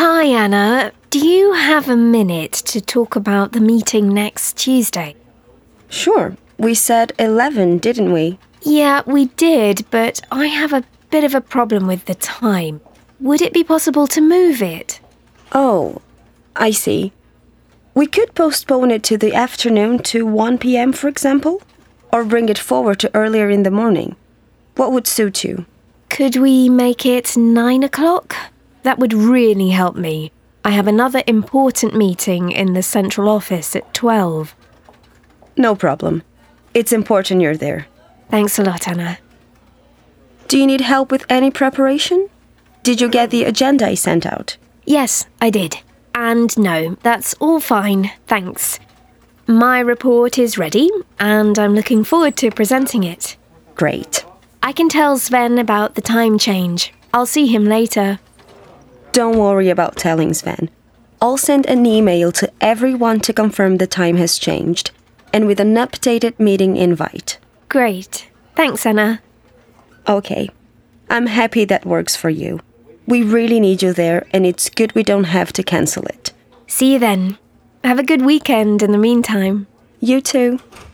Hi, Anna. Do you have a minute to talk about the meeting next Tuesday? Sure. We said 11, didn't we? Yeah, we did, but I have a bit of a problem with the time. Would it be possible to move it? Oh, I see. We could postpone it to the afternoon to 1 p.m., for example, or bring it forward to earlier in the morning. What would suit you? Could we make it 9 o'clock? That would really help me. I have another important meeting in the central office at 12. No problem. It's important you're there. Thanks a lot, Anna. Do you need help with any preparation? Did you get the agenda I sent out? Yes, I did. And no, that's all fine, thanks. My report is ready, and I'm looking forward to presenting it. Great. I can tell Sven about the time change. I'll see him later. Don't worry about telling Sven. I'll send an email to everyone to confirm the time has changed, and with an updated meeting invite. Great. Thanks, Anna. Okay. I'm happy that works for you. We really need you there, and it's good we don't have to cancel it. See you then. Have a good weekend in the meantime. You too.